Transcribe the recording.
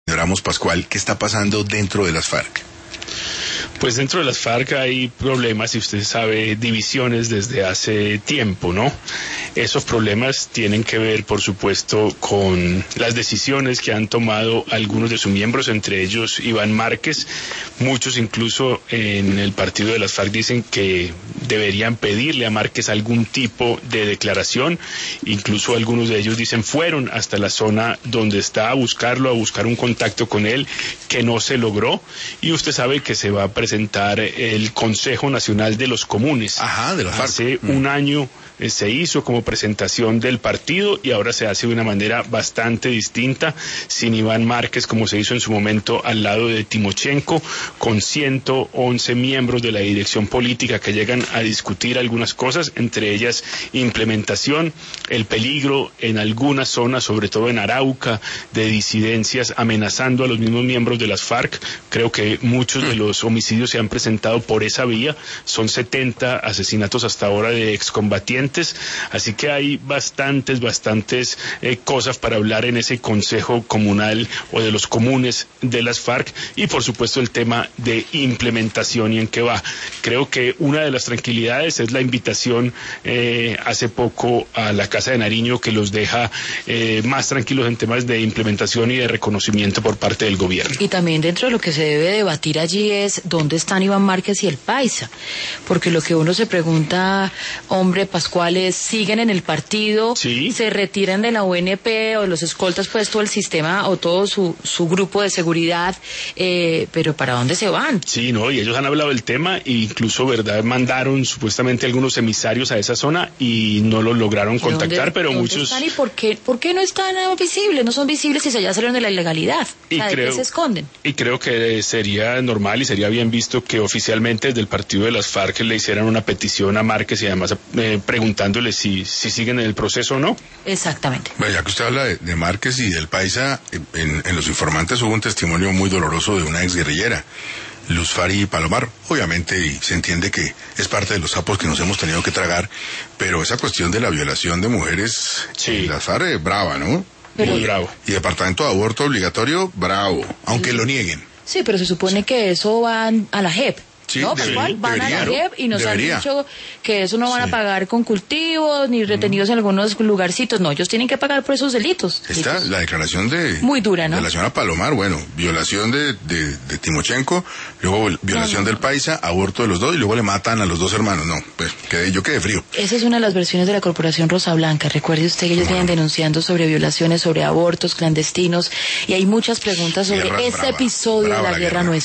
Ramos Pascual, ¿qué está pasando dentro de las FARC? Pues dentro de las FARC hay problemas, y usted sabe, divisiones desde hace tiempo, ¿no? Esos problemas tienen que ver, por supuesto, con las decisiones que han tomado algunos de sus miembros, entre ellos Iván Márquez. Muchos incluso en el partido de las FARC dicen que deberían pedirle a Márquez algún tipo de declaración. Incluso algunos de ellos dicen fueron hasta la zona donde está a buscarlo, a buscar un contacto con él, que no se logró. Y usted sabe que se va a presentar el Consejo Nacional de los Comunes. Ajá, de la FARC. Hace un año se hizo como presentación del partido y ahora se hace de una manera bastante distinta, sin Iván Márquez como se hizo en su momento al lado de Timochenko, con 111 miembros de la dirección política que llegan a discutir algunas cosas, entre ellas implementación, el peligro en algunas zonas, sobre todo en Arauca, de disidencias amenazando a los mismos miembros de las FARC. Creo que muchos de los homicidios se han presentado por esa vía, son 70 asesinatos hasta ahora de excombatientes. Así que hay bastantes cosas para hablar en ese Consejo Comunal o de los comunes de las FARC, y por supuesto el tema de implementación y en qué va. Creo que una de las tranquilidades es la invitación hace poco a la Casa de Nariño, que los deja más tranquilos en temas de implementación y de reconocimiento por parte del gobierno. Y también dentro de lo que se debe debatir allí es dónde están Iván Márquez y el Paisa, porque lo que uno se pregunta, hombre, Pascual, siguen en el partido, sí, se retiran de la UNP o de los escoltas, pues todo el sistema o todo su grupo de seguridad, pero ¿para dónde se van? Sí, no, y ellos han hablado del tema e incluso, ¿verdad?, mandaron supuestamente algunos emisarios a esa zona y no los lograron contactar, pero ¿dónde muchos... están y por qué no están visibles? No son visibles si ya salieron de la ilegalidad. Y ¿de qué se esconden? Y creo que sería normal y sería bien visto que oficialmente desde el partido de las FARC le hicieran una petición a Márquez y además preguntándole si siguen en el proceso o no. Exactamente. Bueno, ya que usted habla de Márquez y del Paisa, en Los Informantes hubo un testimonio muy doloroso de una exguerrillera, Luz Fari Palomar. Obviamente, y se entiende que es parte de los sapos que nos hemos tenido que tragar, pero esa cuestión de la violación de mujeres, sí, las FARC, brava, ¿no? Muy bravo. Y departamento de aborto obligatorio, bravo, aunque lo nieguen. Sí, pero se supone que eso van a la JEP. Sí, ¿no? Van a la JEP y nos han dicho que eso no van a pagar con cultivos ni retenidos en algunos lugarcitos. No, ellos tienen que pagar por esos delitos. Está la declaración muy dura, ¿no?, de la señora Palomar. Bueno, violación de Timochenko, luego violación del Paisa, aborto de los dos y luego le matan a los dos hermanos. No, pues yo quedé frío. Esa es una de las versiones de la Corporación Rosa Blanca. Recuerde usted que ellos vienen denunciando sobre violaciones, sobre abortos clandestinos, y hay muchas preguntas sobre ese episodio de la guerra nuestra.